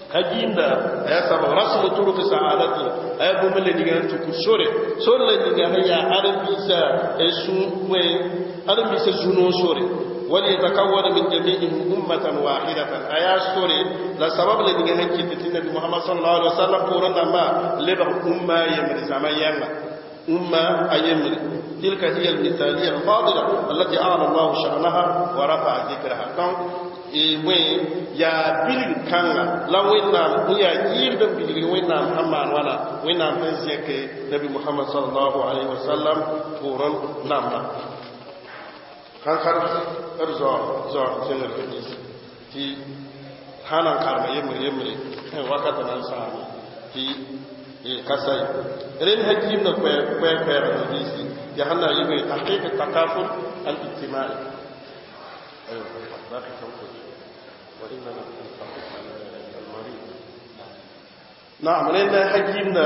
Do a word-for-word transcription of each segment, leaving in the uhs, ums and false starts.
hajinda ya sabu rasul turuq sa'adati ay bu mele diga tuku sore sore la diga haya arabisa esu we arabisa juno sore wali yatakawwana min jami'ihim ummatan wahidatan aya sore la sabab la diga hakki tinnabi muhammad sallallahu alaihi wasallam puran damba leba umma yamri zamayanga umma ayamri تلك هي المثالية الفاضلة التي أعلى الله شأنها ورفع ذكرها كان وين يا بيل كان لا وين نام يا يير دم بيل وين نام محمد ولا وين نام فزيك نبي محمد صلى الله عليه وسلم فورا نام كان خرج أرزا زار زين الحديث في حالا كارم يمري يمري وقت نانسان في كسائي رين حكيم نكوي كوي كوي الحديث يهنا يبي تحقيق التكافل الاجتماعي. أيوة باقي تنقل وإننا المريض. نعم لأن حجينا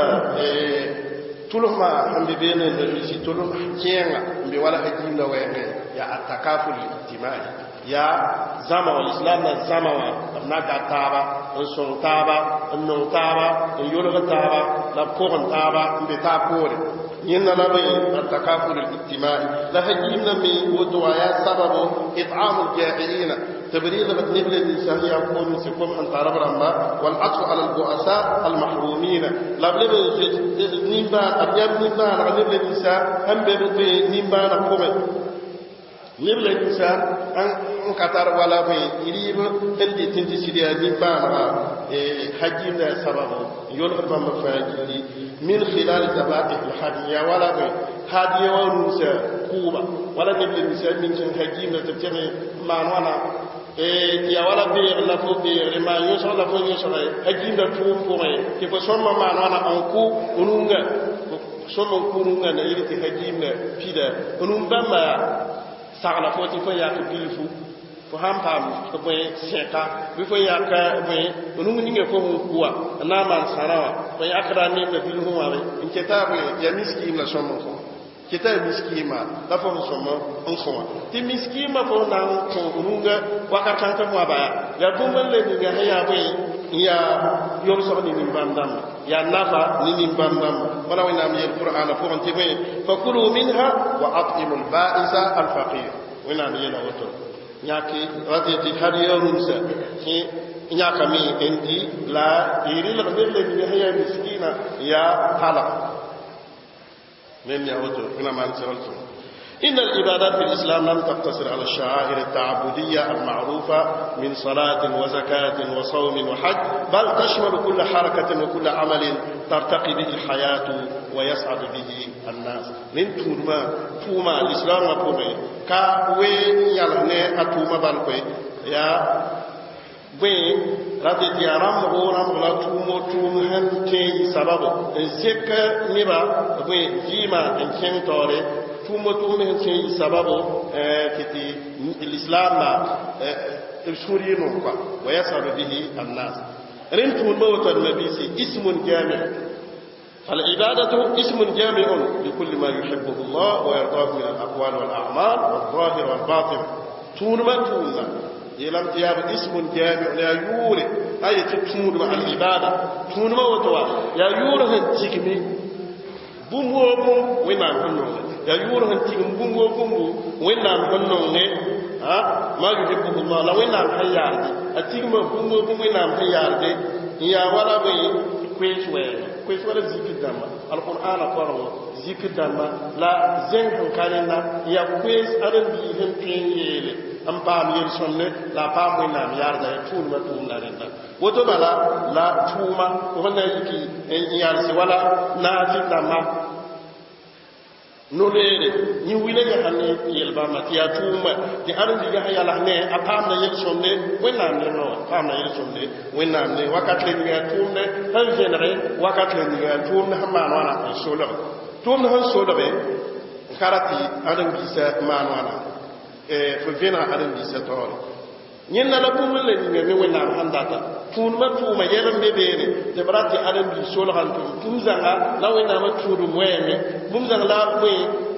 تلهم هم بين الرجال تلهم حجينا بولا حجينا وين يا التكافل الاجتماعي يا زمان الإسلام زمان نجا تابا نسون تابا نون تابا يورغ تابا لبكون تابا بتابوري يننا لبي التكافل الاجتماعي لهجينا من ودوايا سبب إطعام الجائعين تبريد بتنبل الإنسان يكون سكم أن تعرف رمى والعطف على البؤساء المحرومين لبلب نيمبان أبيض نيمبان نبل الإنسان هم بيبقى نيمبان قومي نبل الإنسان أن كتر ولا بي يريب تندي تندي سيدي نيمبان حجينا سبب يلقى مفاجئ من خلال ذبائح الحدية ولا بي هدية ونوسى كوبا ولا نبل الإنسان من حجينا تبتني معنوانا ya wala be la fo be ma yoso la fo yoso hajinda tum ko mai ke ko somma ma na an ku ununga somma ku ununga na yiti hajinda pida unumba ma sagala fo ti fo ya ko bilifu fo ham pam ko be seka bi fo ya ka be ununga ninge fo mu kuwa na man sarawa fo ya kra ni na bilu wa in kitabu ya miskin la somma ko kita miskima la fo somma on ko ti miskima fo na ko ununga wakatan ta mwa ba ya bumbal le ni ga ya be ya yor so ni nimbandam ya nafa ni nimbandam wala wina mi alquran fo on ti be fakulu minha wa at'imul ba'isa alfaqir wina mi la wato nyaki wati ti hadiyorun sa ki nyaka mi endi la iri la be le ni ga ya miskina ya hala من يعود هنا ما نسألتم إن العبادات في الإسلام لم تقتصر على الشعائر التعبدية المعروفة من صلاة وزكاة وصوم وحج بل تشمل كل حركة وكل عمل ترتقي به الحياة ويسعد به الناس من توما توما الإسلام مقومي كاوي يلهني أتوما بانكوي يا وين راتي يارام غورام لا تومو توم هنتي سبب زك نيبا وين جيما انكين توري تومو توم هنتي سبب كتي الاسلام السوري نوكا ويسر به الناس رنتم الموت النبي اسم جامع فالعبادة اسم جامع لكل ما يحبه الله ويرضاه من الأقوال والأعمال والظاهر والباطن تونما توما يلم تياب اسم جامع لا يوري أي تتون مع العبادة تون ما وتوا يا يوره تيجمي بومو بوم وينام هنوه يا يوره تيجم بومو بوم وينام هنوه ها ما يحبه الله لو وينام حياردي أتيجم بومو بوم وينام حياردي يا ولا بي كويس وين كويس ولا ذكر دم القرآن قرأه ذكر دم لا زين كارينا يا كويس أرن بيهم كينيله am paam yel sonne la paam moy nam yarda tuuma tuuma renda woto bala la tuuma ko na yiki en yarsi wala na fi dama no leere ni wile ga hanne yel ba matiya tuuma di aru diga yalla ne a paam na yel sonne wonna ne no paam na yel sonne wonna ne wakat le diga tuumne han genere wakat le diga tuumne hamma wana solo tuumne han solo be karati adam bisa manwana fo vena adam bi setore nyen na la bumul le ni me wona handata tun ma tuma yelam be bere de brati adam bi solo han tun tuzanga la wona ma tudu moyeme bumzanga la moy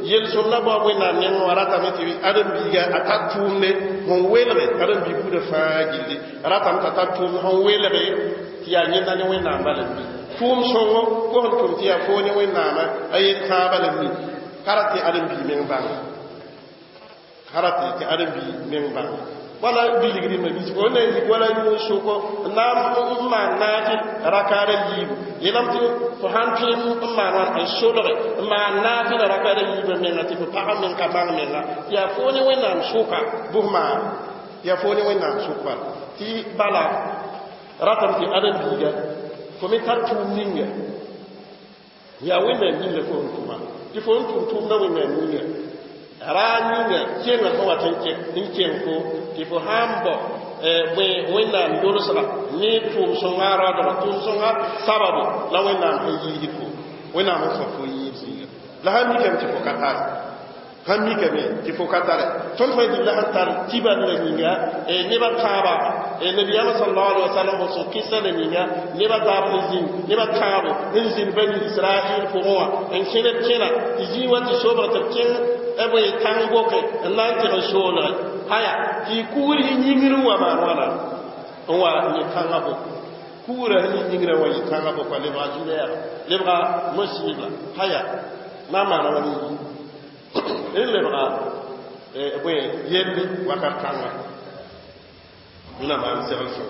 yel sunna ba wena ne warata meti adam biga atatumne mon welre adam bi buda faagilli rata mta tatum hon welre tiya nyinda ne wena balan bi tum songo ko hon tum tiya fo ne wena ma ay ka balan bi karati adam bi men bang karati ti adam bi men bang wala biligri ma bis ko ne wala ñu suko nam ma naji rakare yibu yelam ti fo hanti ma wan ay solore ma naji rakare yibu men ngati fo pa men ka bang men la ya fo ne wena suka buhma ya fo ne wena suka ti bala ratam ti adam biga fo mi tartu ninga ya wena ninga fo tuma ti fo tum na wena ninga raninga kenga ko watanke ninken ko ti fo hambo e we wena ndorosala ni tum so ngara do tum so ngara sababu la wena yi ko wena mo so fo yi zinga la hami kam ti fo katar hami kam ti fo katar ton fa di la hantar tiban la ninga e ne ba taba e nabi sallallahu alaihi wasallam so kisa la ninga ne ba taba zin ne ba taba zin bani israil fo wa en kene kena ti wati sobra ta ken ebo yi tango ke nan te shola haya ki kuri nyingiru wa marwana wa ni tangabo kura ni nyingira wa yi tangabo kwa le ba jule le ba musiba haya mama na wani ele ba e ebo yelli wa ka tanga una ma sel so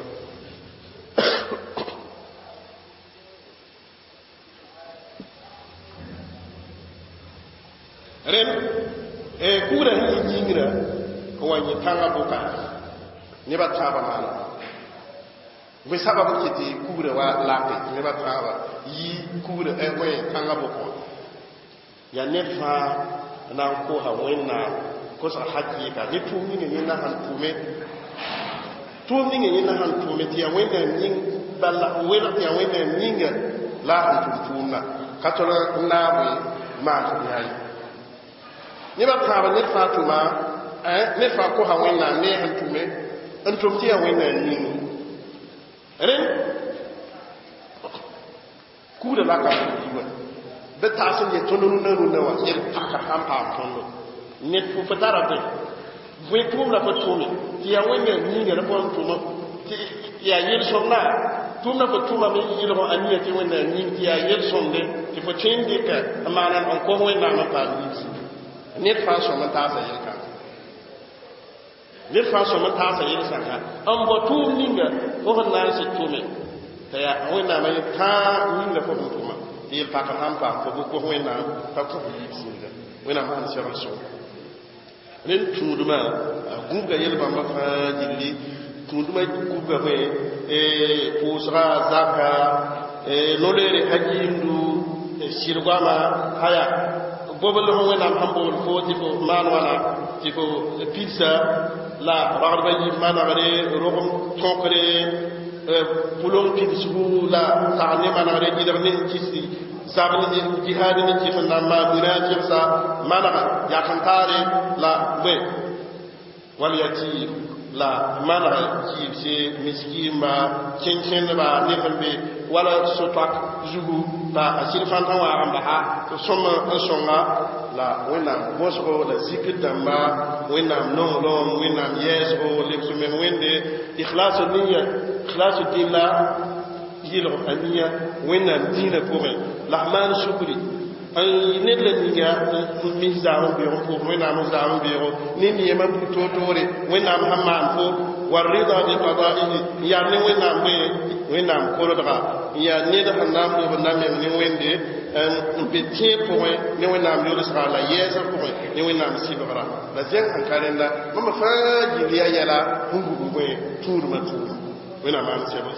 ren e kura ni nyingira ko wani tanga boka ne ba taba mala be sababu kiti kura wa lape ne ba taba yi kura e ko tanga boko ya ne fa na ko ha wenna ko sa haji ka ni tu ni ni na han tume tu ni ni na han tume ti ya wenna nyin balla wela ti ya wenna nyinga la han tumna katola na we ma tu yayi ni ba taba ni fatuma eh ni fa ko ha wenna ne han tume an tumti ya wenna ni ren ku da la ka ni wa be ta sun ye tonunu na nu na wa yel taka ham pa tondo net fu fatara be we tum la ko tumi ti ya wenna ni ga ko tuma ti ya yel sonna tum na ko tuma me yel ho aniya ti wenna ni ti ya yel sonde ti fo tindi ka amana on ko wenna ma pa ni net fa so man ta sa yel ka net fa so man ta sa yel sa ka an bo tu ninga ko han na se tume ta ya wenna ma ta ninga fo tuma yel pa ka ham pa ko ko wenna ta ko yi singa wenna ma se raso nen tuduma guga yel ba ma fa jilli tuduma guga be e pusra zaka e lolere hajindu e sirgama haya bobal ho wena hambol fo tipo manwana tipo pizza la barba yi manare rohom tokre pulong pizzu la taane manare gidarne ci sabni jihad ni ci fanna ma dina ci sa manara ya kantare la be wal yati la manara ci ci miskin ba cincin ba ne kambe wala sotak jugu ba asir fantan wa amba ha to soma an songa la wena bosro la zikr damba wena non non wena yeso le sumen wende ikhlas niyya ikhlas dilla yilo aniya wena dina pour l'ahman shukri an ne la niya min zaru bi ko wena mo zaru bi ro ni ni ma to tore wena hamman fo warida bi qada'ihi ya ne wena me wena ko daga ya ne da hannam do na me ni wende en beti pour ne wena am yo sala la yesa pour ne wena am sibara la zen an kalenda mama faji liya yala hungu bu tour ma tour wena ma am sibara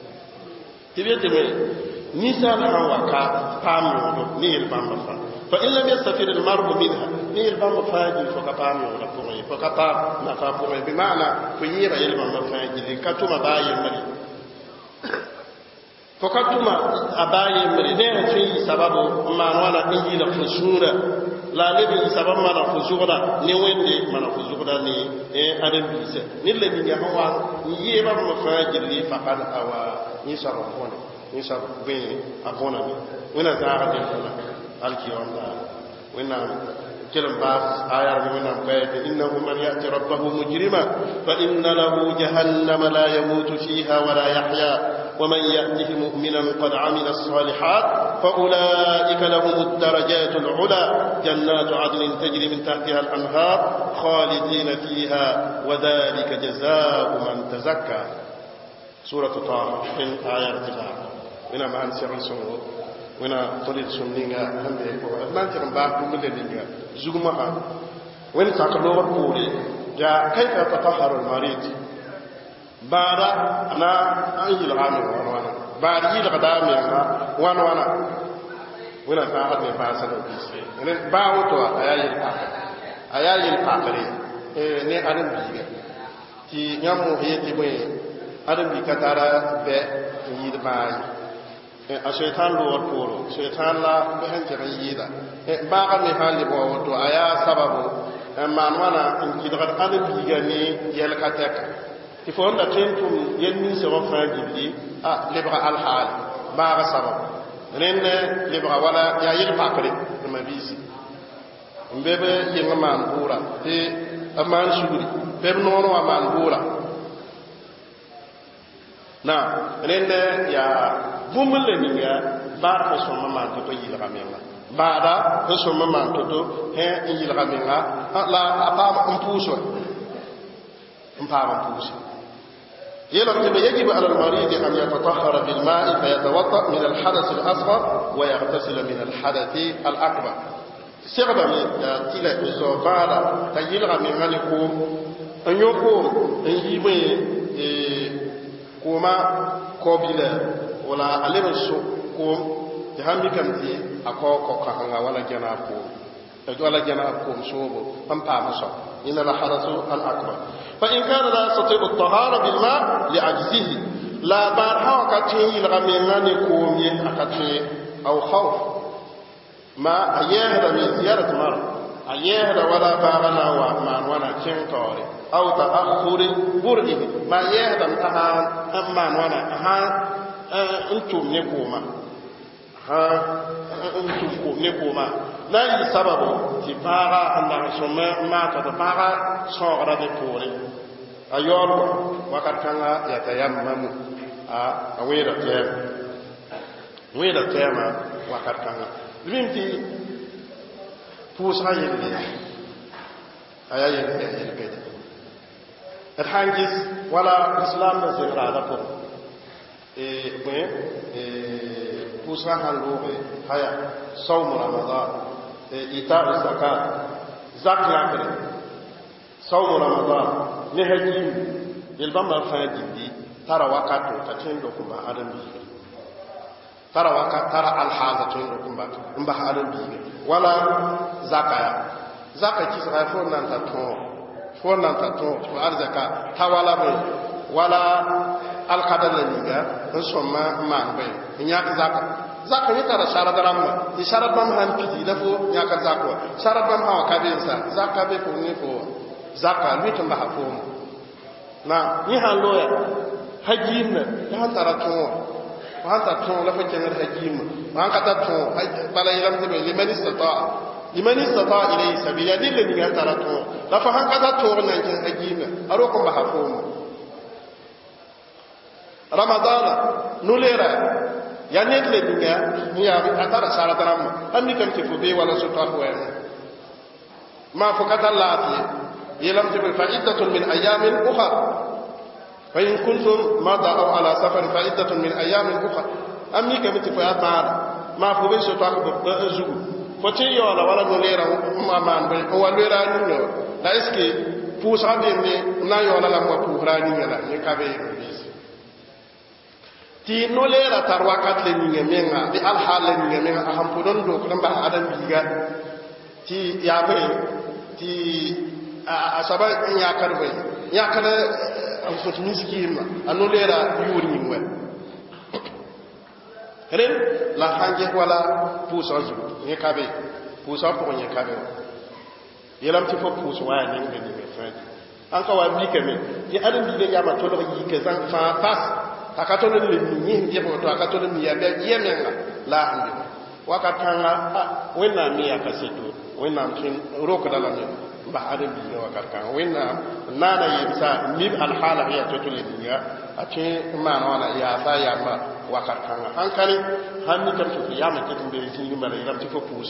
tibete me ni sal hawa ka pamu ni el bamba fa fa in lam yastafid al mar'u minha ni el bamba faji fo ka pamu la pour fo ka pa na fa pour bi maana fo yira el bamba faji ka tuma baye mari fokatuma abaye mri ne fi sababu manwana injila fusura la lebi sababu mana fusura ni wende mana fusura ni e adam bise ni le ni hawa ni yeba ma fajiri faqad awa ni sarafona ni sarafona be abona ni wena zaara de kala alki wanda wena كلام باس آيات من أمكاية إنه من يأتي ربه مجرما فإن له جهنم لا يموت فيها ولا يحيا ومن يأته مؤمنا قد عمل الصالحات فأولئك لهم الدرجات العلى جنات عدن تجري من تحتها الأنهار خالدين فيها وذلك جزاء من تزكى سورة طه من آيات الله من أمان سيرن سورة wena tolid sunninga hande ko atlantir mba dum le dinga zuguma ha wen ta ko lor pore ja kayfa tatahharu al-marid bara ana ayil amin wana wana bara yil qadami nga wana wana wena ta hadne fa sala bisi enen ba woto ayayil pa ayayil pa kare e ne adam biga ti nyamu heti boy adam bi katara be yid baay a shaitan lowar poro shaitan la be han jira yida ba ga mi hali bo to aya sababu man wana in kidrat adam biga ni yel katek il faut on tentum yenni se wa fa gidi a libra al hal ba ga sababu renne libra wala ya yil pakre ma bisi mbebe yenga man bura te aman shuguri bebe nono wa man bura na renne ya bumul le ninga ba ka so mama to to yil gamenga ba da ko so mama to to he yil gamenga la apa mpuso mpa mpuso yelo tibe yajibu ala al-marid an yatatahhara bil ma'i fa yatawatta min al-hadath al-asghar wa yaghtasil min al-hadath al-akbar sirba mi tila so bala tayil gamenga ni ko anyoko yibe e kuma kobila wala alebe so ko te hambi kamti akoko kahanga wala jana ko to wala jana ko sobo am pa maso ina la harasu al akbar fa in kana la yastati'u at-tahara bil ma' li ajzihi la barha ka tin il gamengani ko mi akati aw khawf ma ayahda min ziyarat mar ayahda wala bagana wa man wana kin tore aw ta'akhuri bur'i ma yahda taha amman wana ha انتم نكوما ها انتم نكوما لا سبب تبارا ان سما ما تبارا صغر بطوري ايور وقت كان يتيمم ا ويرا تيم ويرا تيم وقت كان بنتي فوسا يلي ايا يلي يلي الحنجز ولا اسلام زغرا دفور et ben et pour ça halore haya sawm ramadan et ita zakat zakat sawm ramadan ne haji il ba ma fa dindi tara wakato ta tindo kuma adam bi tara wakat tara al haza tindo kuma mba adam bi wala zakaya zakati sa fo nan ta ton fo nan ta ton ko arzaka tawala be wala al qadar la liga en somma man bay nyaaka zakka zakka ni tara sharad ramma di sharad bam han piti da fo nyaaka zakko sharad bam ha ka be sa zakka be ko ni fo zakka ni to mba fo na ni han loya hajim na han tara to han ta to la fa kenar hajim han ka ta to bala yiram te be liman istata liman istata ilay sabila dilla ni han tara to la fa han ka ta to na ken hajim aro ko mba fo ramadana nulera ya netle dinga ya atara sara taram andi kam ci fu be wala su tafu wa ma fakata lati yelam ci fa'idatun min ayamin ukhra fa in kuntum madha aw ala safar fa'idatun min ayamin ukhra ammi kam ci fa ta ma fu be su tafu ba azu fo ci yo la wala nulera ma man be ko walera ni no la eske fu sa be ne na yo la la mo fu rani la ni ka be ti no lera tar wakat le ni ngemenga di al hal le ni ngemenga aham podon do ko ba adam biga ti ya be ti asaba ya karbe ya kala am so miskin ma anu lera yuri ni mwe ren la hanje wala puso ju ni kabe puso ko ni kabe yelam ti fo puso wa ni ngi ni fe an ka wa bi kame ti adam bi de ya ma to do yi ke zan fa pass akato le ni ni je ko to akato le mi ya be yemenga la hande wakatanga wẽnnaam me yaa ka seto wẽnnaam kẽ rokda la ne ba adam bi ga wakat kan wẽnnaam naana yemsa mib alhaala ya to le ninga a kẽ maana wãna yaasa yamba wakat kãnga sãn ka ne sãn mikame tɩ fo yama ket n be zĩig n bala yeelame tɩ fo pʋʋse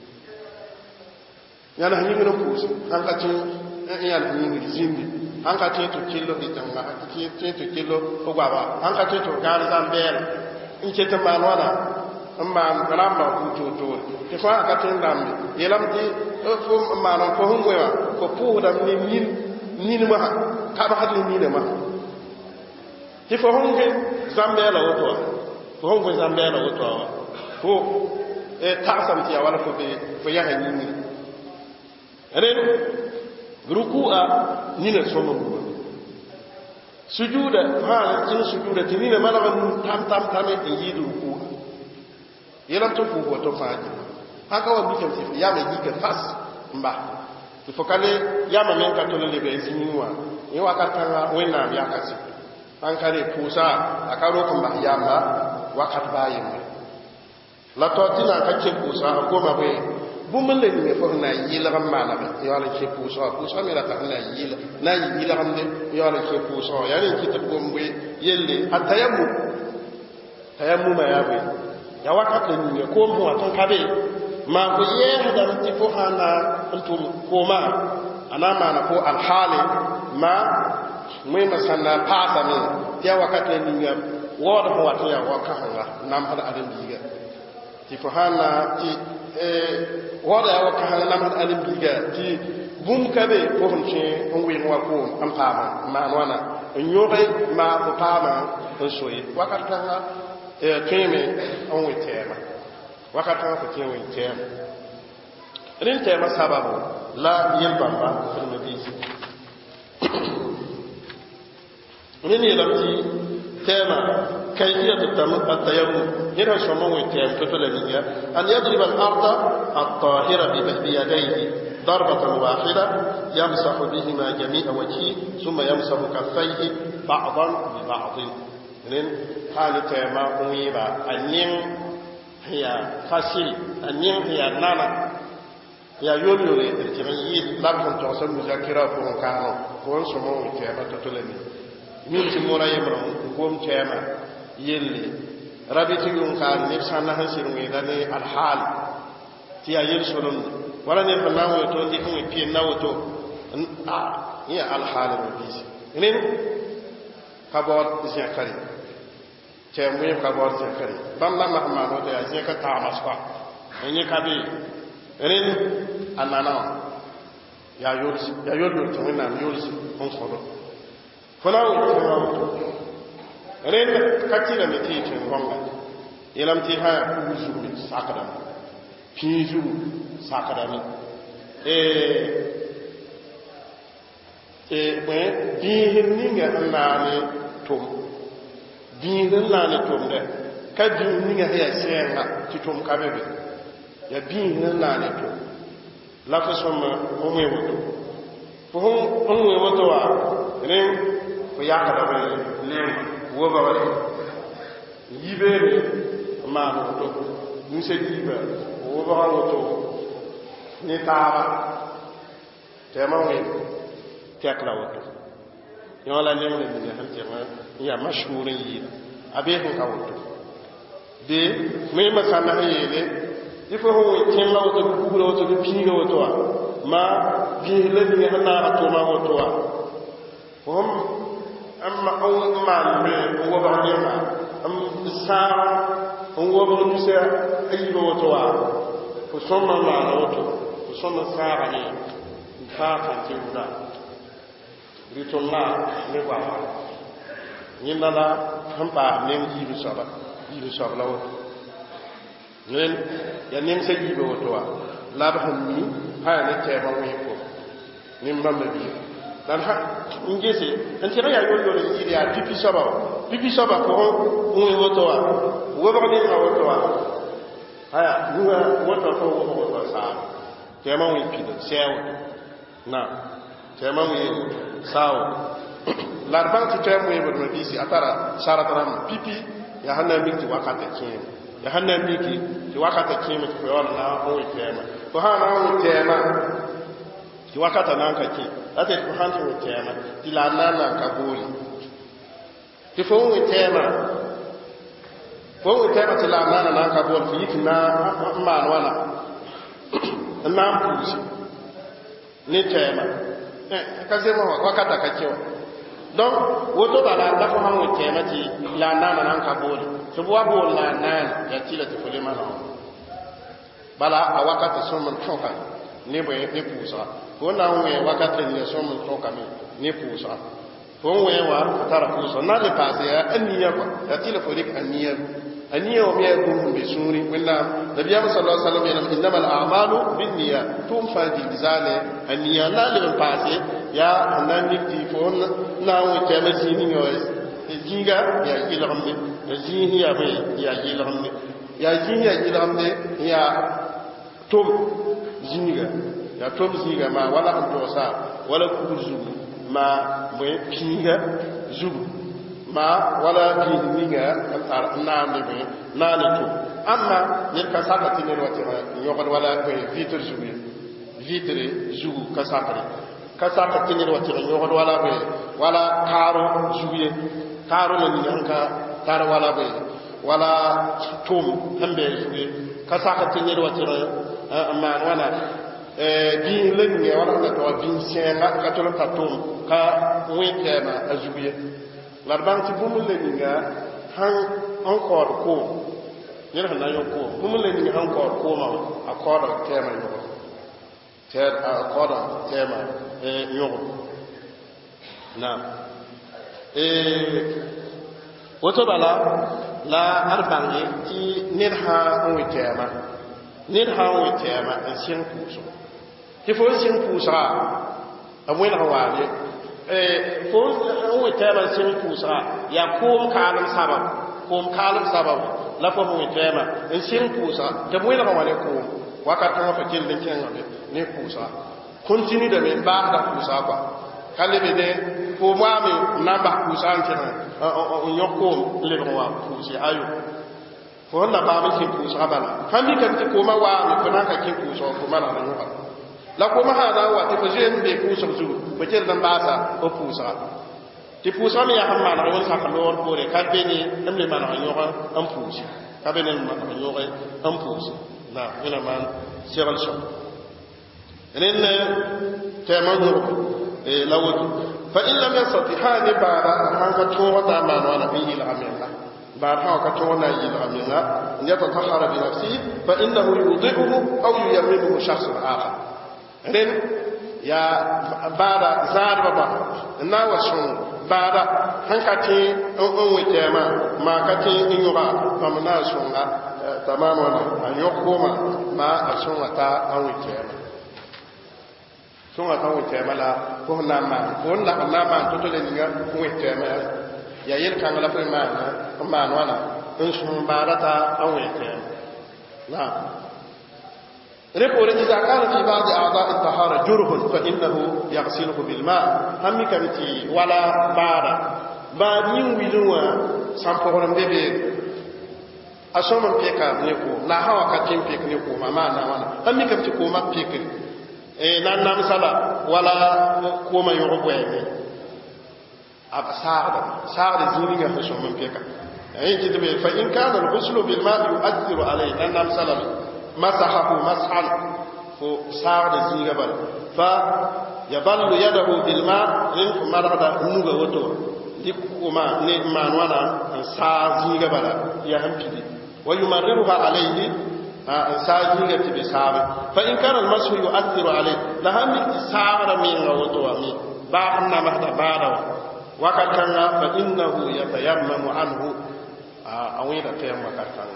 yãna sẽn yĩngr n pʋʋse sãn ka tẽ n yãl sẽn yĩngr zĩndi sãn ka tẽ tɩ kello rɩtãnga tẽ tɩ kello fo goaba sãn ka tẽ tɩ gãan zãn-bɛɛl n ket n maan wãna n maan rãmba vʋʋ-toor-toore tɩ fãa ka tõe n rãmbe yeelame tɩ fo n maan fo sẽn wẽ wã fo pʋʋsdame ne nin nin masã kabsd ne nina masã tɩ fo sẽn gẽ zãm-bɛɛla woto wã fo sẽn gẽ zãm-bɛɛla woto wã fo tagsame tɩ ya wala fo be fo yãsa yĩngri rẽn ruku'a nina sõma muma sujuda fãa tɩ sujuda tɩ nina malg n tam tam tame n yɩɩd ruku'a yelam tɩ fʋʋs woto fãa gẽ sãn ka wa mikame tɩ yama yika fas n bas tɩ fo ka le yama me n ka tol n leb zĩig wã yẽ wakat kãnga wẽnnaam yaka se sãn ka le pʋʋsa a ka rok n bas yamba wakat baa yembre la tao tɩ na n ka kẽ pʋʋsa a goma bõe bũmb n le ninge fo sẽn na n yɩlg n maaname yaool n kẽ pʋʋsã wã pʋʋsã me rata sẽn na n yɩl na n yɩ yɩlgemde yaool n kẽ pʋʋsã wã yaa ne n kɩ tɩ gombe yelle a tayamum tayamuma yaa bõe ya wakat le ninge koom sẽn wa tõn ka be maa fo yɛɛsdame tɩ fo sãn na n tʋm koomã a na n maana fo alhaale ma wẽnna sãn na n paasame tɩ ya wakat le ninga waood sẽn wat n yaa wa-kãsenga namsd ãdem-biiga tɩ fo sãn na tɩ waood yaa wa-kãseng namsd ãdem-biiga tɩ bũmb ka be fo sẽn kẽ n wɩng wa koom n paama n maan wãna n yõge maa fo paamã n soye wakat kãnga tõeme n wẽ tɛɛma wakat kãnga fo kẽ wẽ tɛɛma rẽn tɛɛma sababu la yel-bãmba fẽlme biisi rẽn yeelame tɩ tɛɛma كيفية التيمم هنا شموه التيمم كتلا نية أن يضرب الأرض الطاهرة بيديه ضربة واحدة يمسح بهما جميع وجهه ثم يمسح كفيه بعضا ببعض من حال التيمم قويبا النين هي فاسل النين هي نانا يا يول يولي التغيير لابد توصل مذاكرة فون كانوا فون شموه التيمم كتلا نية من تمورا يمرون قوم تيمم yelle rabiti yun ka ne sanna hansir ngi dane alhal ti ayel solon wala ne fa nawo to ndi ko pi nawo to a ya alhal mo bisi nen kabot zakari te mu kabot zakari bam la mahma no te ya ka ta masqa ni kabi nen anana ya yolsi ya yolsi to na yolsi on solo falaw to ren katira me ti tin gonga yelam ti ha kuzu sakadam piju sakadam e e be bihin ninga nane tum bihin nane tum de ka bihin ninga ya senga ti tum ka bebe ya bihin nane tum la fa soma o me woto fo on me woto wa ren ko yakada be len woba wale yibere maano to nuse yiba woba woto ni taaba tema wi tekla woto yola ne ne ne han tema ya mashhurin yi abe ko ka woto de me masana hayele ifo ho tin la woto ku la woto bi ga woto ma bi le ni hana to ma woto wa hom amma an malme wa ba ne ma am sa an wa ba ni sai ayi ba wato wa ko sonna ma na wato ko sonna sara ne fa kan ti da ritonna ne ba ni nala hamba ne yi bi saba yi bi saba la wato nen ya nim sai yi ba wato wa la ba hanni ha ne te ba wi ko nim ba bi dan ha ngese en tira ya yolo le yiri ya pipi saba pipi saba ko on woto wa wo ba ni na woto wa haya nuwa woto ko wo woto sa tema wi pido sew na tema wi saw larban ti tema wi bo bisi atara sara taram pipi ya hanna binti wakate kin ya hannan biki ki wakata kimi ko wala na o tema ko hana o tema ki wakata nan ka ki ate ko hanto o tema ti la nana ka boli ti fo o tema fo o tema ti la nana nan ka boli fi kina ma wala na mpuzi ni tema eh kazema wakata ka kiwa donc woto bala da ko hamu tema ti la nana nan ka boli to bo bo la nan ya tila ti fole ma bala a wakati so mun toka ne bo ne pusa ko na we wakati ne so mun toka mi ne pusa ko we wa tara pusa na le pase ya aniya ko ya tila fole aniya aniya o miya ko be suri wala nabiya sallallahu alaihi wasallam yana innamal a'malu binniyat tum fa di zale aniya la le pase ya nan ni fon na wo tema sini yo jinga ya gilamne jihi ya be ya gilamne ya jihi ya gilamne ya tom jinga ya tom jinga ma wala ko sa wala kuzu ma mo pinga zubu ma wala pinga na ne be na ne to amma ne ka saka tinir wata yo wala ko vitre zubu vitre zubu ka saka ka saka tinir wata yo wala be wala karo zubu karo ne yanka karo wala be wala tum hambe zubu ka saka tinir wata amma wana eh bi lenye wala na to bi senga ka to ta tum ka wete ma azubiye larban ti bumu lenye han encore ko yera na yo ko bumu lenye encore ko ma akora tema yo ter akora tema eh yo na eh woto bala la arbangi ti nirha on tema nid ha wo tema en sien puso ti fo sien pusa a mo na wale eh fo wo tema sien pusa ya kom kalam sabab kom kalam sabab la fo mo tema en sien pusa te mo na wale ko wakati ma fa kin din ken ne pusa continue de me ba da pusa kwa kale be de fo mo ami na ba pusa antena on yoko le wa pusi ayo ko na ba mi kin pusa bala hambi kan ti ko ma wa mi ko na ka kin pusa ko ma na no ba la ko ma ha na wa ti ko je mbe pusa zu ko je dan ba sa o pusa ti pusa mi ya hamma na won sa ka lor ko re ka be ni am le ma na yo ka am pusi ka be ni ma na yo ka am pusi na ina man siral sho enen te ma do e lawatu fa in lam yastati hadi ba han ka to wa ta ma na na bi ila amilla بعد هاو كتونا يلغمنا أن يتطهر بنفسه فإنه يوضعه أو ييمنه شخص آخر لأن يا بعد زاد بابا ناوسون بعد هنكتي أنوي تيما ما كتي إنيوغا فمنا سونا تماما أن يقوم ما أسونا تا أنوي تيما سونا تا أنوي تيما لا كهنا ما كهنا ما تطلع أنوي تيما ya yel kan la fa maana maana wala in sun barata awete na repore iza kana fi ba'd a'dha' at-tahara jurhun fa innahu yaghsiluhu bil ma' hammi kamti wala bara badin wiluwa samporon bebe asoma peka ne ko la hawa ka tin pek ne ko mama na wala hammi kamti ko ma pek e nan nam sala wala ko ma yoro boye aba saada saada ziniga fashion man peka ayin kitabe fa in kana al-ghusl bil ma'i yu'athiru alayhi dan nam salam masahahu mashan fo saada ziniga bal fa yaballu yadahu bil ma' in marada nuga woto dikuma ne manwana sa ziniga bala ya hampidi wa yumarriruha alayhi sa ziniga tibe saaba fa in kana al-mashu yu'athiru alayhi la hammi saada min woto ami ba anna mahda bada wakatanga fa innahu yatayammamu anhu awida tayamma katanga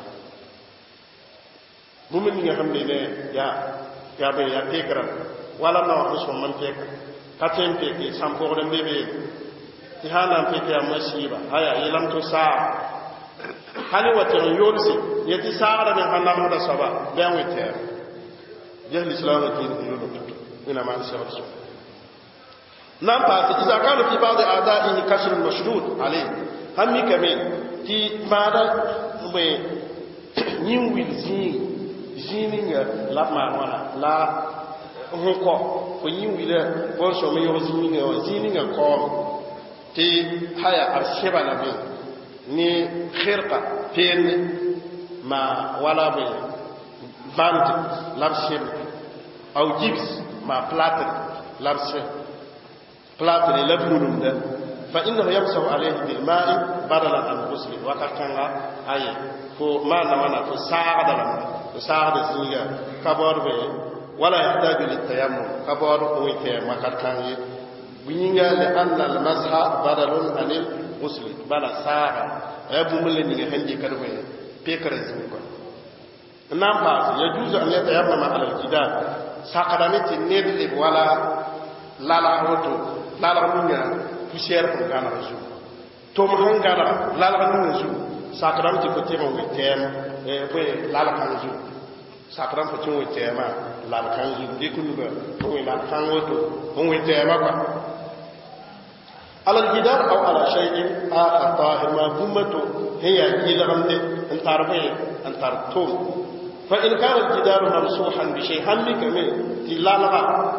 mumin nga xamne ne ya ya be ya tekra wala na wax so man tek katen teki sampo dem bebe ti hanan teki amasiba haya ilam to sa hali wata yolsi yati saara ne hanam da saba ben wete jehli islam din yolo ina ma sa نعم إذا كان في بعض أعدائه كسر مشدود عليه همي كمان تي بعد yin wil zin zininga la ma wala la honko ko yin wila bon so me yo zininga o zininga ko ti haya arsheba na be ni khirqa pen ma wala be band larsheb au gips ma plate larsheb plate le labnum da fa innahu yamsahu alayhi bil ma'i badalan an ghusl wa kakanga aye ko ma na wana ko saada la ko saada zinga kabor be wala yahtaju lit tayammum kabor ko te makakanga bunyinga li anna al masha badalun anil ghusl bala saada ay bu mul ni nga handi kadu be pekara zinga nam ba yajuzu an yatayammama ala al jidal sakadamiti nedli wala lala hoto lala munya poussière ko gana rajo tom hangara lala kan ju sakram ti ko tema wi tem e ko lala kan ju sakram ko timo tema lala kan ju de ko nuga ko lala kan woto ko wi tema ko ala al-jidar aw ala shay'in akhar tahir ma bumato hiya jilamde antarbe antartum fa in kana al-jidar mamsuhan bi shay hamika min tilala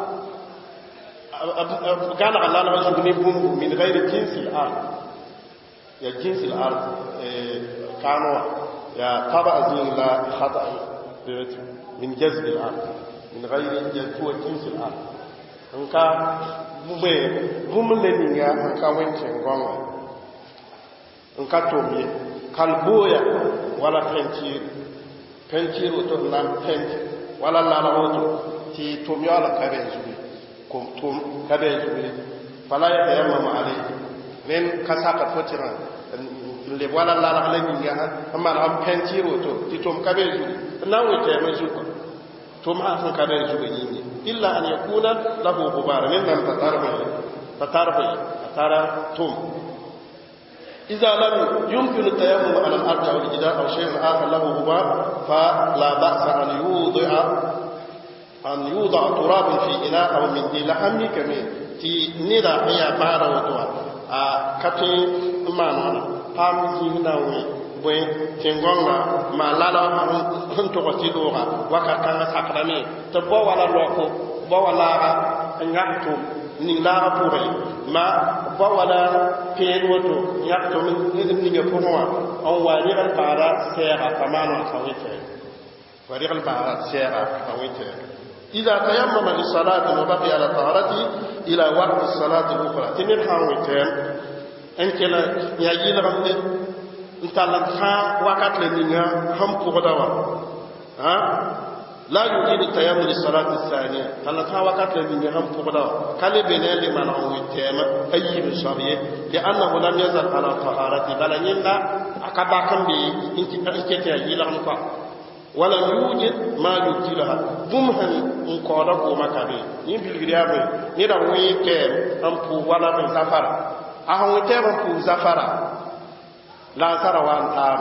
كان على الله يجنبهم من غير جنس الأرض يا جنس الأرض كانوا يا طبع زين لا خطأ من جذب الأرض من غير جنس الأرض أنك بومي بوملنيا أنك وين تنقوم أنك تومي كالبويا ولا بنتير بنتير وتنام بنتير ولا لا لا وتو تي تومي ولا كارنجوي tum kabe juri fala ya tayammama alayhi nen kasaka fotira le wala la la la ninga amma am pentiro to ti tum kabe juri na wote ma juko tum ha san kabe juri ni illa an yakuna lahu gubar min lam tatarba tatarba tara tum إذا لم يمكن التيمم على الأرض أو الجدار أو شيء آخر له غبار فلا بأس أن يوضع أن يوضع تراب في إناء أو من دي لحمي كمي تي نيدا هي بارا وتوا كتي ما نونا پام زينا وي بوي تنغونا ما لالا هنتو وتيدورا وكاكا ساكرامي تبو ولا لوكو بو ولا نغاتو ni lara pore ma ba wala pen woto yakto min ni ni porwa on wali ran para sera tamano kawite wali ran para sera kawite إذا تيمم للصلاة وبقي على طهارته إلى وقت الصلاة الأخرى تنين حاوتين أنك لا يجيل غمد أنت لنخا وقت لنيا هم قدوا ها لا يجيل التيمم للصلاة الثانية تلنخا وقت لنيا هم قدوا قال بنال من حاوتين أي بشرية لأنه لم يزل على طهارته بل ينا أكباكم بي إنك أنك يجيل غمد wala yujid ma yutilaha bumhan in koda ko makabe ni bilgriabe ni da wike am pu wala bin safara a hon wike am pu safara la sara wan tam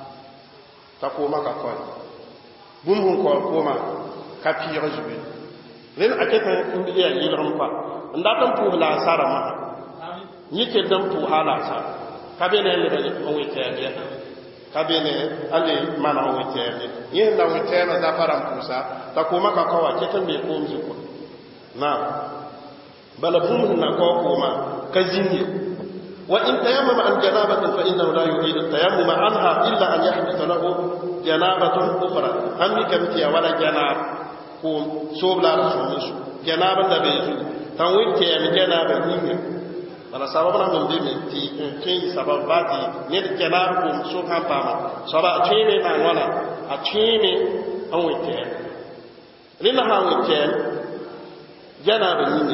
ta ko maka ko bumhun ko ko ma ka pi rejube len aketa indi ya yilam pa nda tam pu la sara ma ni ke dam pu hala sa ka be ne le ba wike ya kabene ale mana weteme yin na weteme da faran pusa ta kuma ka kawa kitan be ko mzuko na bala bumun na ko kuma kazini wa in tayammama an janabatin fa innahu la yurid at-tayammum anha illa an yahdith lahu janabatun ukhra hammi kamti wala janab ko sobla rasul janaban da be zu tan witte mi janaba ninga bala sababna min dimi ti kin sababati ne da kenar ko so kan pama saba chime na wala a chime an witte ni na ha witte jana ba ni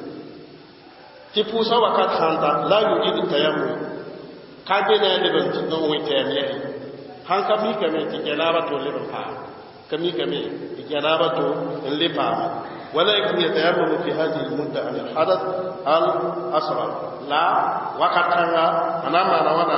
ti pusa wakat hanta la yujidu tayammum ka be ne le ban ti don witte ne han ka mi ka me ti janaba to le ba ka mi ka me ti janaba to le pa ولكن يتيمم في هذه المدة عن الحدث الأصغر لا وقت كان أنا ما نوانا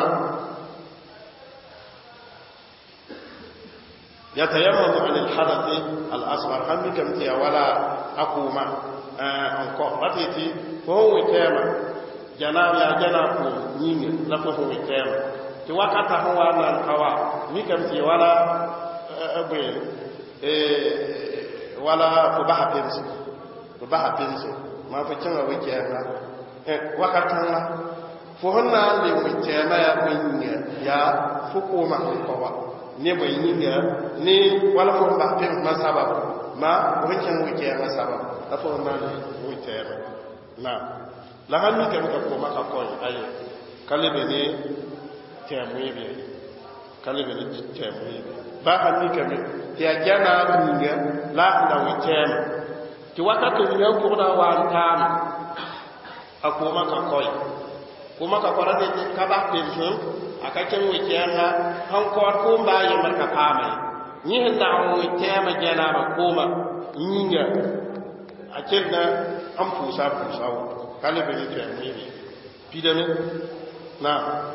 يتيمم عن الحدث الأصغر هم كمتي ولا أقوم أنكو باتيتي فهو يتيمم جناب يا جناب نيني لفه يتيمم ti wakata ho wa nan kawa mi kam ti wala be eh wala ko ba hapensi ko ba hapensi ma fa cin wa ke na eh wakatan la fo honna le mu tema ya kunya ya fuko ma ko wa ne bai yinga ne wala fo ba pen ma sabab ma wakin wuke ma sabab da fo honna le mu tema na la hanni kam ka ko ma ka ko ayi kale be ne temu yi kale be ne temu yi ba hanni kam ya jana dunya la la wutem ti wakati ni ko da wa tan akoma ka ko kuma ka kwara da ka ba pension aka ken wikiyanga han ko ko ba ya marka pame ni hinda on wikiyama jana ba kuma nyinga akelna am fusa fusa kale be ni temu yi pidame na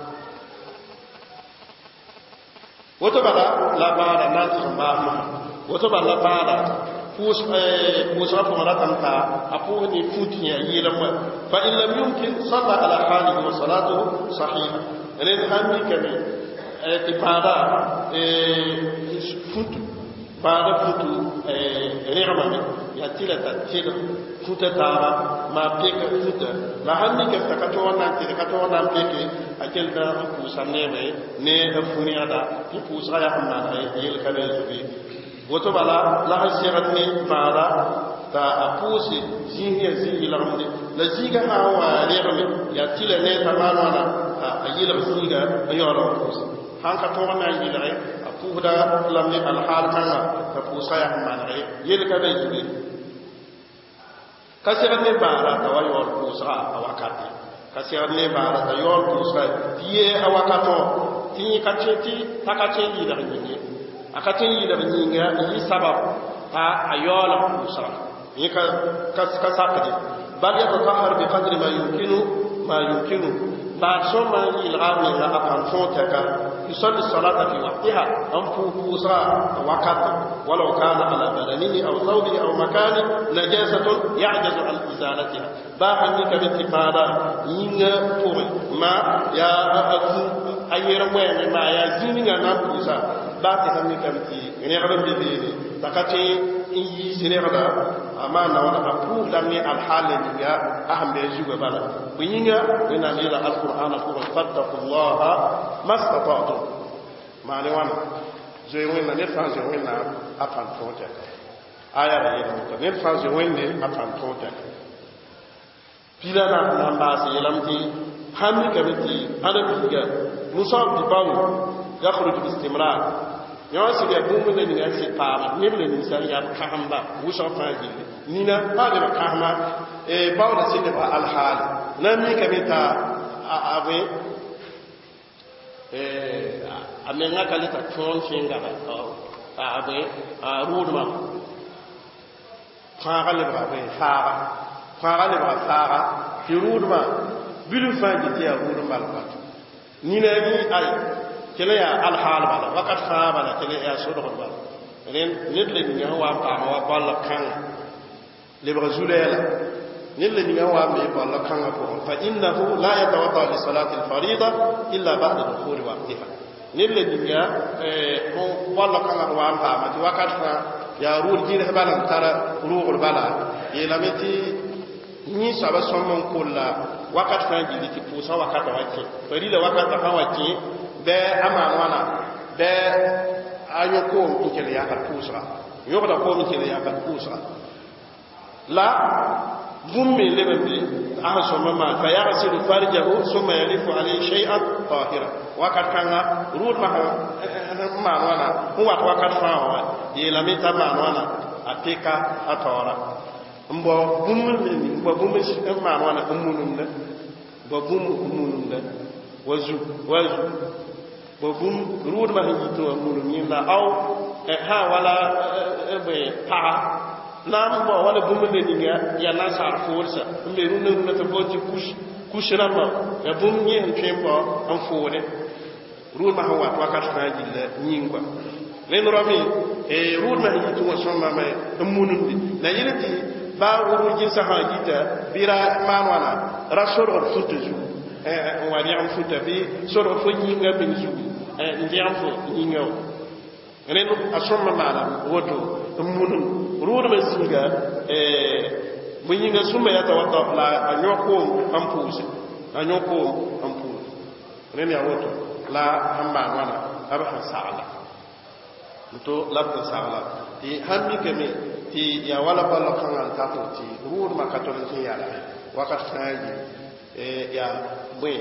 wato bala la bala na tsamba ma wato bala bala fus eh musa fa maratan ta apu ni futiya yilamma fa in lam yumkin salla ala halihi wa salatuhu sahiha ren hammi kami eh ibada eh futu bada futu eh rigama ya tila ta tila futa tara ma peka futa la hammi ke ta kato wannan ke kato wannan peke akel da ku sanne me ne da funiada ki fusa ya hamma ne yel kabe zubi wato bala la hasirat ne bada ta apusi zihiya zihi lamde la ziga hawa rigama ya tila ne ta manwana ayila ziga ayoro fusa hanka to wannan yilare apuda lamne al hal kanga ta fusa ya hamma ne yel kabe zubi kasirat ne bara ta wayor fusa awakati kasirat ne bara ta yor fusa tiye awakato tinyi kacheti takache yi da nyinyi akatin yi da nyinga yi sabab ta ayola fusa yi ka kasakati bal ya tahar bi qadri ma yumkinu ma yumkinu ba soma yi al-ghawi la akan fotaka yusalli salata fi waqtiha am fusa waqt ولو كان على بدنه أو ثوبه أو مكان نجاسة يعجز عن إزالتها باحني كبتفادا ينغ فوري ما يا أكو أيرا وين ما يا زينغ نابوسا باتي همي كبتي نيرا بيبي تكاتي إي سينيرا أما نوانا أبوه لمي الحال نيغا أهم بيجيو ببالا بينغ وين أميلا القرآن فوري فاتقوا الله ما استطعتم ما نوانا je wẽnna ned fãa zĩ wẽnna a pãn tõog tɛka aya ra yeelame ned fãa zĩ wẽnde a pãn tõog tɛka pila na na n baase yeelame tɩ sãn mikame tɩ ãda biiga musab tɩ bao yakhruj bistimrar yõ sɩd yaa bũmb la ninga sɩd paama neb la ninsa n yaa kãsemba wʋsg fãa gilli nina a leb kãsema baooda sɩd leba alhaale na n mikame t'a a bõe a menga kali ta tõon fẽnga a bõe a rʋʋdmã fãaga lebga bõe faaga fãaga lebga faaga tɩ rʋʋdmã bilf fãa gɩ tɩ yaa rʋʋd n bal wato nina mi ay kele yaa alhaal bala wakat fãa bala kele yaa sodgd bala ren ned la ninga sẽn wa n paama wa balla kãnga lebga zulɛɛla ned la ninga wa n mee balla kãnga pʋgẽ fa innahu la yatawadda li salati alfarida illa ba'da dukhuli waqtiha ned la ninga balla kãnga wa n paama tɩ wakat fãa yaa rʋʋd gɩrs bala n tara rʋʋgr bala yeelame tɩ yĩnsaba sõm n kolla wakat fãa gilli tɩ pʋʋsã wakata wa kẽ pa rɩla wakata fãa wa kẽ bɩ a maan wãna bɩ a yõ-koom n kell yakd pʋʋsga yõgda koom n kell yakd pʋʋsga la bũmb me leb n be a sẽn sõma maan fa yagsilu farjahu summa yalifu alayhi shay'an tahira wakat kãnga rʋʋdmã sẽn maan wãna sẽn wat wakat fãa wã yeelame t'a maan wãna a peka a taoora n bao bũmb n ba bũmb n maan wãna n munumda ba bũmb n munumda wa zu wa zu ba bũmb rʋʋdmã sẽn yit wã munum yẽnda ao sã wala pagã na n bao wala bũmb le ninga yaa nansaar foorsa n be rũnã rũnã tɩ bao tɩ kus rãmbã yaa bũmb yẽ sẽn tõe n bao n foore rʋʋdmã sẽn wat wakat fãa gilla yĩngba rẽnd rame rʋʋdmã sẽn yit wã sõmbame n munumde la yel tɩ baa wʋrʋ gɩnsã sã yita bɩ ra maan wãna ra sodgd futa zugu n wa rẽgem futa bɩ sodgd fo yĩnga bin zugu ndiyam fo yinyo ren asoma mala woto munun ruur ma singa eh bu yinga suma ya tawadda la anyoko ampuse anyoko ampuse ren ya woto la hamba wana aba sala to labda sala ti hammi keme ti ya wala balla kan ta ti ruur ma katol ti yala wakat faaji eh ya bwe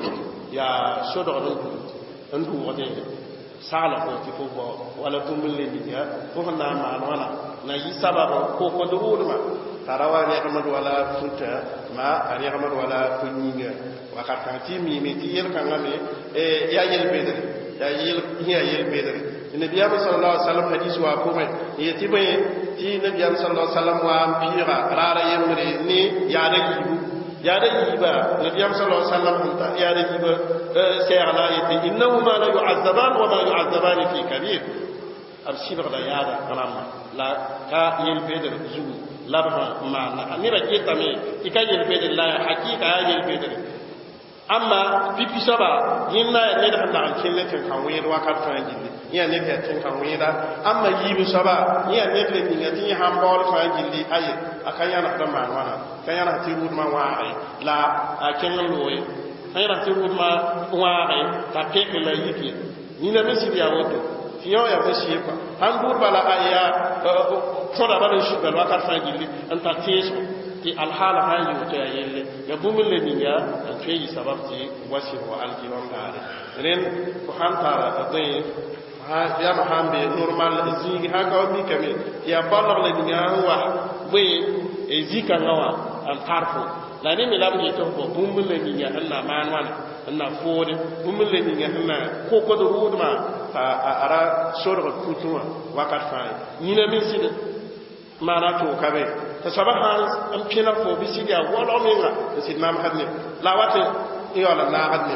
ya sodo do ndu wote sala ko ti fofo wala tumul le ni ya fo na ma wala na yi sababa ko ko do wulma tarawa ne kamadu wala funta ma ari kamadu wala funninga wakata ti mi mi ti yel kangame e ya yel bedere ya yel ya yel bedere nabi sallallahu alaihi wasallam hadith wa ko mai yati bai ti nabi sallallahu alaihi wasallam wa pira rara yemre ni ya da yibu ya da yiba nabi sallallahu alaihi wasallam ya da yiba سيعلى إنهما لا يعذبان وما يعذبان في كبير أرسل غدا يادا كلام لا كا يلبيدر زو لا بما ما نيرا جيتامي إكا يلبيدر لا حقيقة يلبيدر أما في بسبا ينا نيدا نعم كله تنكوين وقت فانجلي يا نيدا تنكوين أما يبي سبا يا نيدا نيجي هامبول فانجلي أي أكايا نقدم معنا كايا نحتيرود ما واعي لا أكينا لوي ayra ti wuma waare ta peke la yiki ni na mesi dia woto fiyo ya mesi ko han bur bala aya foda bala shugal wakar fa gilli anta teso ti al hala ha yu to yelle ya bumul le niya an feyi sababti wasir wa al kilon dare ren ko hantara adai ha ya mahambe normal zigi ha ka mi kame ya balagh le niya wa we ezika ngawa an tarfo la ne mi labu to ko bumbul le ni ya Allah man wana Allah fode bumbul le ni ya Allah ko ko do rudma ara soro kutuma wakat fa ni na min sid mana to kabe ta sabaha am pina ko bi sid ya wala minga sid nam hadne la wate yo la na hadne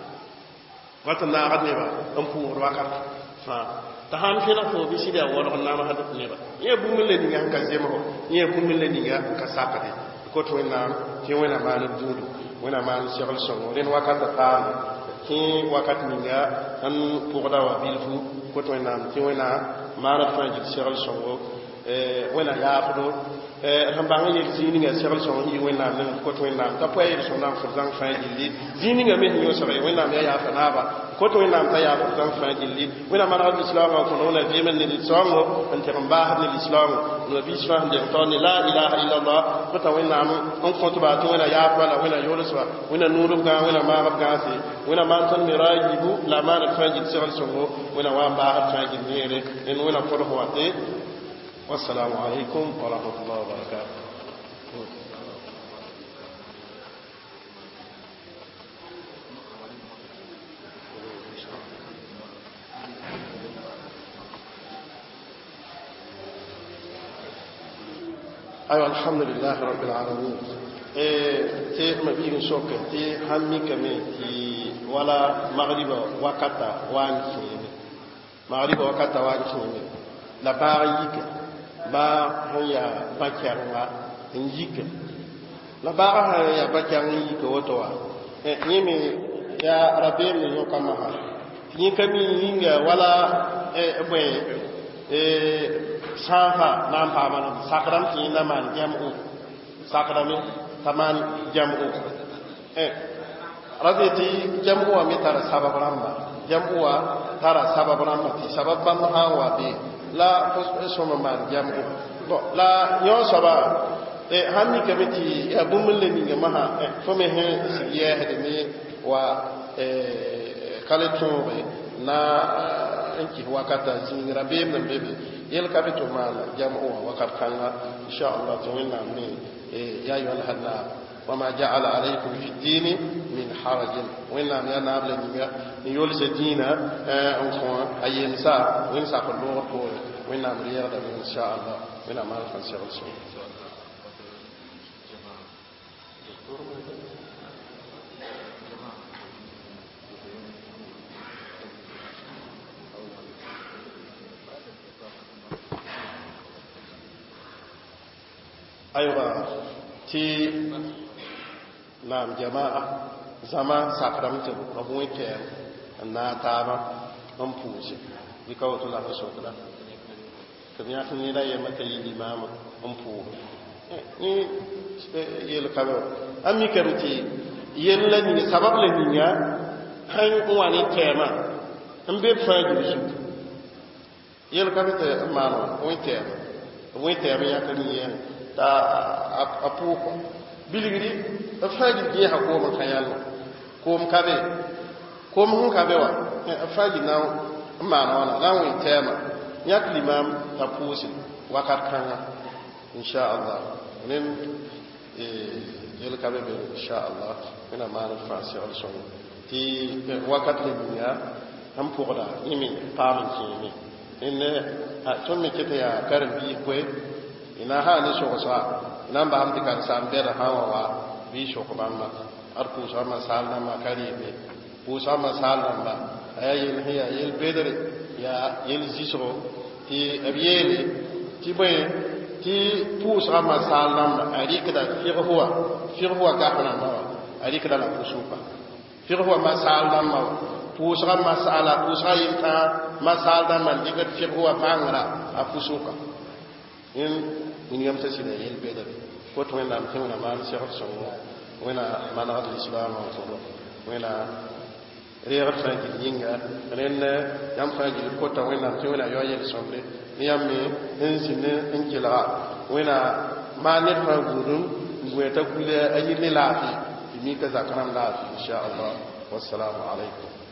wata na hadne ba am pu wakat fa ta han pina ko bi sid ya wala na hadne ba ye bumbul le ni ya ka zema ko ye bumbul le ni ya ka sakade ko to na ki wena manu dudu wena manu shekhl songo ren wakata taal ki wakat ninga an pourda wa bilfu ko to na ki wena manu fanji shekhl songo eh wena yaafdo eh hambanga yel zini nga shekhl songo yi wena nan ko to na ta poye so na furzang fanji li zini nga me nyo sare wena me ya fa na ba ko to na ta ya furzang fanji li wena manu islam ko no na jemen ni songo an te mbah ni islam no bi islam de to ni la ilaha illa allah ko to wena on kontu ba to wena ya fala wena yoluswa wena nuru ga wena ma ga gasi wena man tan mirajibu la man fanji shekhl songo wena wa ba fanji nere en wena ko ho wate wassalamu alaikum wa rahmatullahi wa barakatuh. أيوة الحمد لله رب العالمين. تي مبين شوك تي همي كمي تي ولا مغرب وقتا وان كيني مغرب وقتا وان كيني لا باريك با هيا باكيروا نجيك لا بارا هيا باكيروا نجيك وتوا نيمي يا ربي من يوكما تي كمي ينغا ولا بوي sanfa nan pa man sakram ti na man jamu sakrami taman jamu eh raditi jamu wa mitara sabab ramba jamu wa tara sabab ramba ti sabab bam ha wa bi la so man jamu bo la yo saba eh hanni kamiti ya bumul ni ngama ha fo me he siye hede ni wa eh kale tonbe na enki wakata zingira bem na bebe yel kabito mala jamu wakat kanga insha Allah tawinna min ya ayyuhal hadna wama ja'ala alaykum fi dini min haraj winna ya nable ni yol se dina on ko ayen sa win sa ko lo ko winna mi yarda insha Allah winna ma fa insha Allah aywa ti nam jamaa zama sakramte abun ke na taaba n pʋʋse dɩka woto la fo sokda tɩ b yãk neda yɛma t'a yɩ limaamã n pʋʋge yel kabe a mikame tɩ yel la ning sabab la ninga sãn n wa ne tɛɛmã n be b fãa gil zug yel kabe tɩ n maan wẽ-tɛɛmã wẽ-tɛɛmã yãk n yẽ t'a a pʋʋkɔ bilgri b fãa gil gẽesã koom n ka yãlma koom ka be koom sẽn ka be wa b fãa gil na n maan wãna la n wẽ-tɛɛmã yãk limaam t'a pʋʋse wakat kãngã inshaallah nen yel kabe be inshaallah wẽna maan d fãa segl sõngo tɩ wakat le ninga n pʋgda yẽ me paam n kẽeme ẽnne tõnd me ket n yaa karen-biig koe y na sã ne sogsga y na n basem tɩ karen-saam bɛda sã n wa wa bɩ y sok bãmba ad pʋʋs bãmba saal nambã ka reeme pʋʋs bãmba saal namba a yaa yel sẽn yaa yel bedre yaa yel zɩsgo tɩ b yeele tɩ bõe tɩ pʋʋs bãmba saal namba a rɩkda fɩgf wa fɩgf wa gaf namba wa a rɩkda la pʋsʋka fɩgf wa masaal namba wa pʋʋsga masaala pʋʋsga yɩmtã masaal namba n dɩgd fɩgf wa bãngra a pʋsʋka ẽn ningame t'a sɩda yel bedre kot wẽnnaam tɩ wẽna maan segd sõngo wẽna manegd lislaamã tɩdo wẽna reegd fãa gil yĩnga rẽnd yãmb fãa gil kota wẽnnaam tɩ wẽna yao yel-sõmde ne yãmb me n zĩnd n kelga wẽna maan ned fãa gũudum n bõe t'a kul a yɩl ne laafɩ tɩ mika zak rãmb laafɩ inshaallah wassalamu alaikum